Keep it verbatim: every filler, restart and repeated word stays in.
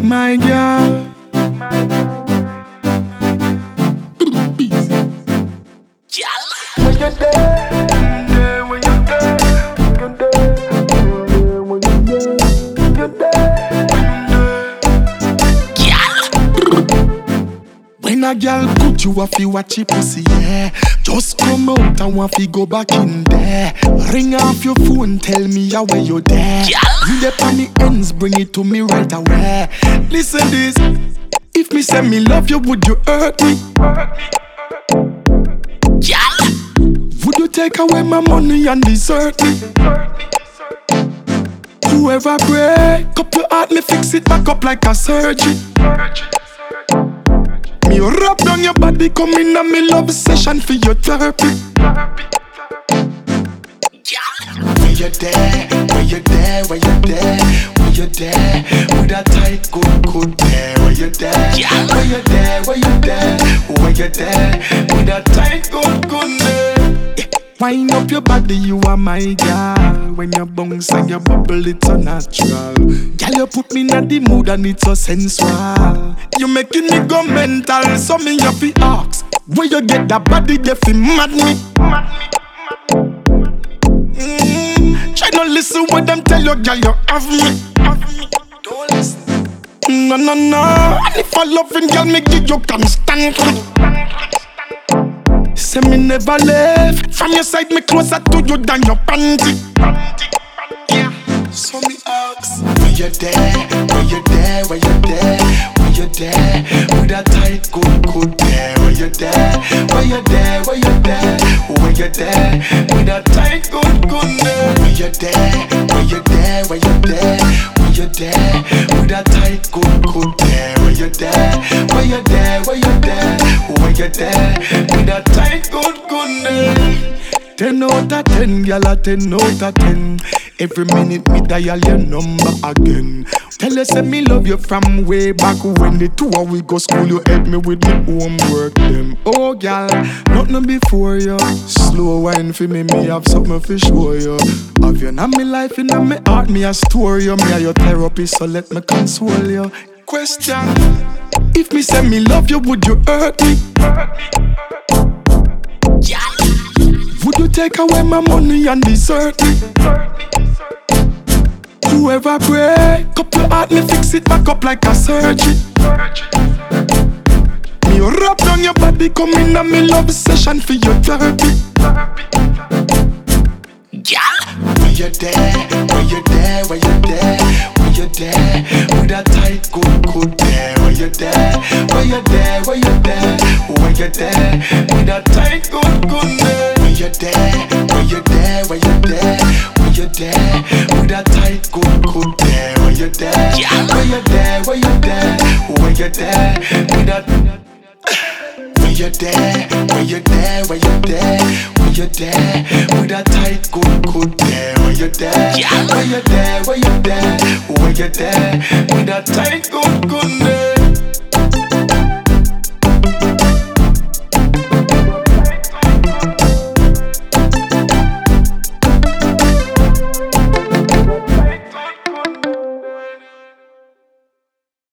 My girl. When you're there, when you're there, when you're there, when you're there, you're there. When a girl put you off, you watch your pussy, yeah. Just come out and want to go back in there. Ring off your phone, tell me how where you there. You the on the ends, bring it to me right away. Listen this, if me say me love you, would you hurt me? Would you take away my money and desert me? Whoever break up your heart, me fix it back up like a surgery. Me rub down your body, come in and me love session for your therapy. Where you there, where you there, where you there, where you there, with a tight good, good there. Where you there, where you there, where you there, where you there, with a tight good, good there. Wind up your body, you are my girl. When you bounce and you bubble, it's so natural. Girl, you put me in the mood and it's so sensual. You making me go mental, so me have to ask. Where you get that body, they feel mad me. Mm, try not listen what them tell you, girl, you have me. Don't listen. No, no, no. And if I loving girl, me give you constantly. Say me never left. From your side, me closer to you than your panty. Yeah. So me ask, where you there, where you there, where you there, where you there, with a tight good, good there. Where you there, where you there, where you there, where you there, with a tight good, good there. Where you there, where you there, where you there, where you there, with a tight good, good there. Where you there, where you there, where you there, where you there, with a tight good, good there. Ten out of ten, girl, a ten out of ten. Every minute me dial your number again. Tell you say me love you from way back when the two of we go school. You help me with me homework them. Oh girl, nothing before you. Slow wine for me, me have something for show you. Have you in me life, in me heart, me a store you. Me a your therapist, so let me console you. Question: if me say me love you, would you hurt me? Would you take away my money and desert me? Whoever break up your heart, me fix it back up like a surgery. Me rub down your body, come in and me love session for your therapy. Where you there, where you there, where you there, where you there, with a tight good, good there. Where you there, where you there, where you there, where you there, with a tight good, good there. Where you there, where you there, where you there, where you there, with a tight good, good there. Where you there, where you there, where you there, where you there, with a where you there, where you there, where you there, where you there, with a tight good, good there. Where you there, where you there, where you there, where you there, with a tight good, good there.